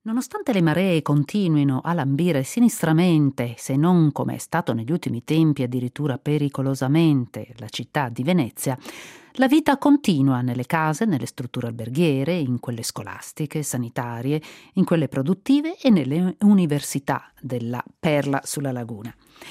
Nonostante le maree continuino a lambire sinistramente, se non come è stato negli ultimi tempi addirittura pericolosamente, la città di Venezia, la vita continua nelle case, nelle strutture alberghiere, in quelle scolastiche, sanitarie, in quelle produttive e nelle università della Perla sulla Laguna.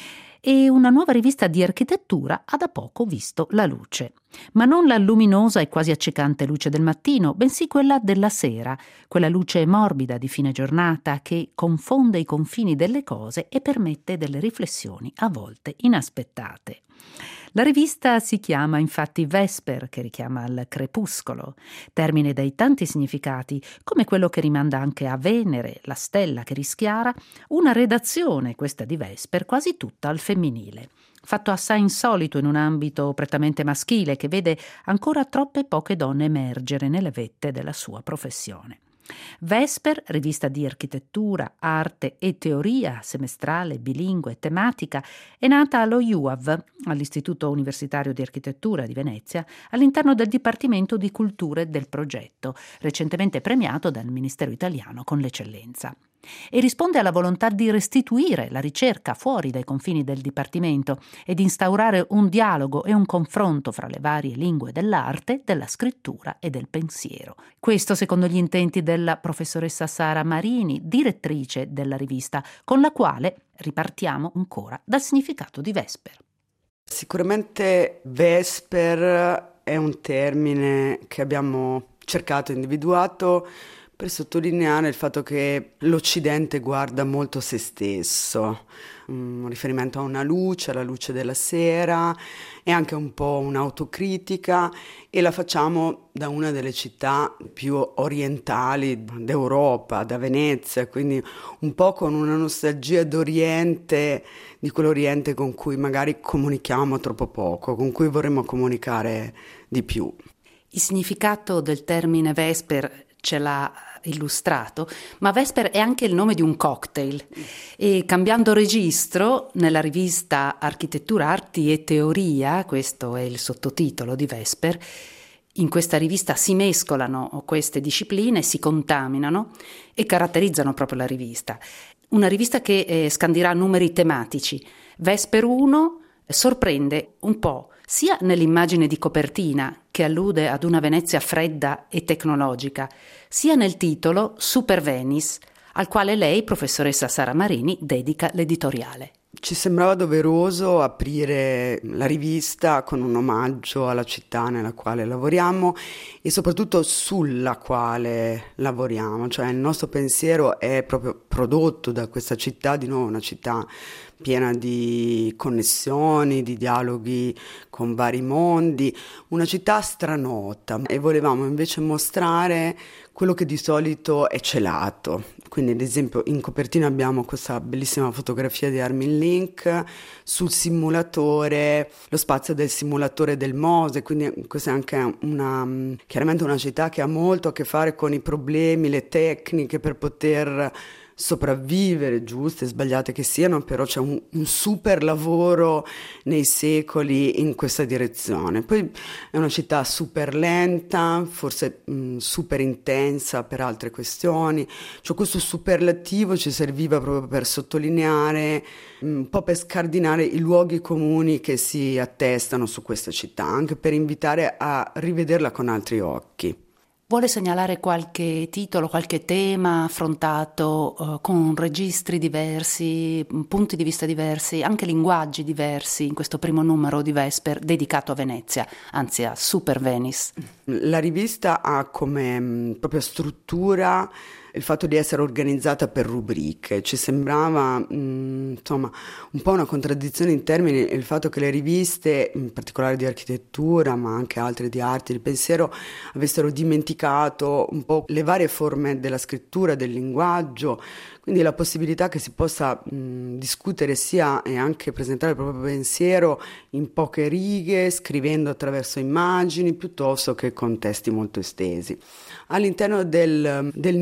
E una nuova rivista di architettura ha da poco visto la luce. Ma non la luminosa e quasi accecante luce del mattino, bensì quella della sera, quella luce morbida di fine giornata che confonde i confini delle cose e permette delle riflessioni a volte inaspettate. La rivista si chiama infatti Vesper, che richiama al crepuscolo, termine dai tanti significati, come quello che rimanda anche a Venere, la stella che rischiara, una redazione, questa di Vesper, quasi tutta al femminile. Fatto assai insolito in un ambito prettamente maschile che vede ancora troppe poche donne emergere nelle vette della sua professione. Vesper, rivista di architettura, arte e teoria, semestrale, bilingue, tematica, è nata allo IUAV, all'Istituto Universitario di Architettura di Venezia, all'interno del Dipartimento di Culture del progetto, recentemente premiato dal Ministero italiano con l'eccellenza. E risponde alla volontà di restituire la ricerca fuori dai confini del Dipartimento e di instaurare un dialogo e un confronto fra le varie lingue dell'arte, della scrittura e del pensiero. Questo secondo gli intenti della professoressa Sara Marini, direttrice della rivista, con la quale ripartiamo ancora dal significato di Vesper. Sicuramente Vesper è un termine che abbiamo cercato e individuato per sottolineare il fatto che l'Occidente guarda molto se stesso, un riferimento a una luce, alla luce della sera, e anche un po' un'autocritica, e la facciamo da una delle città più orientali d'Europa, da Venezia, quindi un po' con una nostalgia d'Oriente, di quell'Oriente con cui magari comunichiamo troppo poco, con cui vorremmo comunicare di più. Il significato del termine Vesper ce l'ha illustrato, ma Vesper è anche il nome di un cocktail e cambiando registro nella rivista Architettura, Arti e Teoria, questo è il sottotitolo di Vesper, in questa rivista si mescolano queste discipline, si contaminano e caratterizzano proprio la rivista. Una rivista che scandirà numeri tematici. Vesper 1 sorprende un po' sia nell'immagine di copertina, che allude ad una Venezia fredda e tecnologica, sia nel titolo Super Venice, al quale lei, professoressa Sara Marini, dedica l'editoriale. Ci sembrava doveroso aprire la rivista con un omaggio alla città nella quale lavoriamo e soprattutto sulla quale lavoriamo, cioè il nostro pensiero è proprio prodotto da questa città, di nuovo una città piena di connessioni, di dialoghi con vari mondi, una città stranota, e volevamo invece mostrare quello che di solito è celato. Quindi ad esempio in copertina abbiamo questa bellissima fotografia di Armin Link sul simulatore, lo spazio del simulatore del Mose, quindi questa è anche chiaramente una città che ha molto a che fare con i problemi, le tecniche per poter sopravvivere, giuste e sbagliate che siano, però c'è un super lavoro nei secoli in questa direzione. Poi è una città super lenta, forse super intensa per altre questioni, cioè questo superlativo ci serviva proprio per sottolineare, un po' per scardinare i luoghi comuni che si attestano su questa città, anche per invitare a rivederla con altri occhi. Vuole segnalare qualche titolo, qualche tema affrontato con registri diversi, punti di vista diversi, anche linguaggi diversi in questo primo numero di Vesper dedicato a Venezia, anzi a Super Venice? La rivista ha come propria struttura il fatto di essere organizzata per rubriche. Ci sembrava insomma un po' una contraddizione in termini il fatto che le riviste, in particolare di architettura ma anche altre di arte, di pensiero, avessero dimenticato un po' le varie forme della scrittura, del linguaggio, quindi la possibilità che si possa discutere sia e anche presentare il proprio pensiero in poche righe, scrivendo attraverso immagini piuttosto che con testi molto estesi. All'interno del numero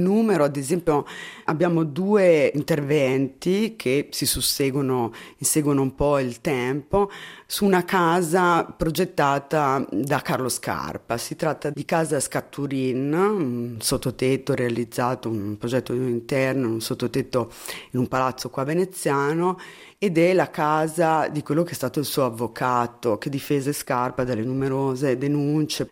numero, ad esempio, abbiamo 2 interventi che si susseguono, inseguono un po' il tempo, su una casa progettata da Carlo Scarpa. Si tratta di Casa Scatturin, un sottotetto realizzato, un progetto interno, un sottotetto in un palazzo qua veneziano, ed è la casa di quello che è stato il suo avvocato, che difese Scarpa dalle numerose denunce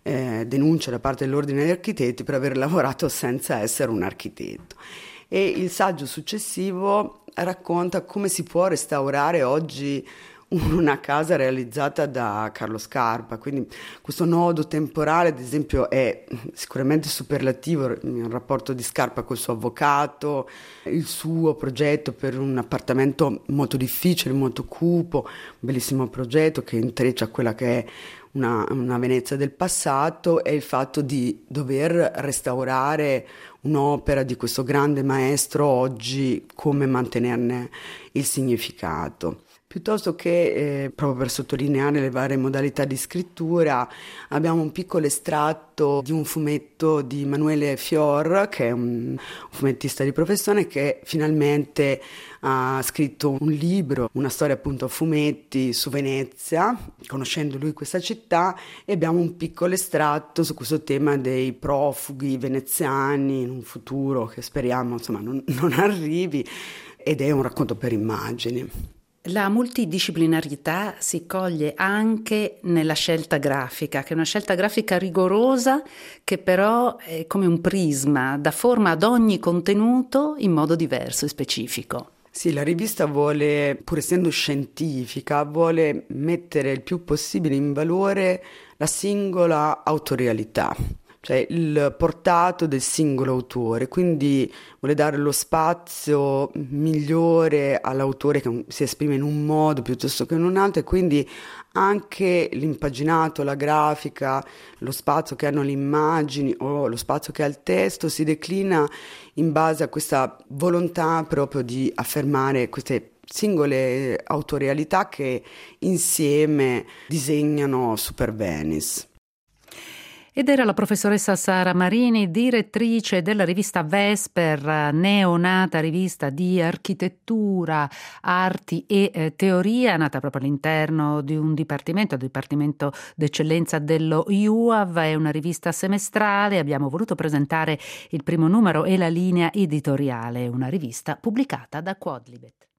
da parte dell'Ordine degli Architetti per aver lavorato senza essere un architetto. E il saggio successivo racconta come si può restaurare oggi una casa realizzata da Carlo Scarpa, quindi questo nodo temporale, ad esempio, è sicuramente superlativo, il rapporto di Scarpa col suo avvocato, il suo progetto per un appartamento molto difficile, molto cupo, un bellissimo progetto che intreccia quella che è una Venezia del passato, e il fatto di dover restaurare un'opera di questo grande maestro oggi, come mantenerne il significato. Piuttosto che, proprio per sottolineare le varie modalità di scrittura, abbiamo un piccolo estratto di un fumetto di Emanuele Fior, che è un fumettista di professione, che finalmente ha scritto un libro, una storia appunto a fumetti su Venezia, conoscendo lui questa città, e abbiamo un piccolo estratto su questo tema dei profughi veneziani in un futuro che speriamo insomma non arrivi, ed è un racconto per immagini. La multidisciplinarietà si coglie anche nella scelta grafica, che è una scelta grafica rigorosa, che però è come un prisma, dà forma ad ogni contenuto in modo diverso e specifico. Sì, la rivista vuole, pur essendo scientifica, vuole mettere il più possibile in valore la singola autorialità, cioè il portato del singolo autore, quindi vuole dare lo spazio migliore all'autore che si esprime in un modo piuttosto che in un altro, e quindi anche l'impaginato, la grafica, lo spazio che hanno le immagini o lo spazio che ha il testo si declina in base a questa volontà proprio di affermare queste singole autorialità che insieme disegnano Super Venice. Ed era la professoressa Sara Marini, direttrice della rivista Vesper, neonata rivista di architettura, arti e teoria, nata proprio all'interno di un dipartimento, il Dipartimento d'Eccellenza dello IUAV. È una rivista semestrale, abbiamo voluto presentare il primo numero e la linea editoriale, una rivista pubblicata da Quodlibet.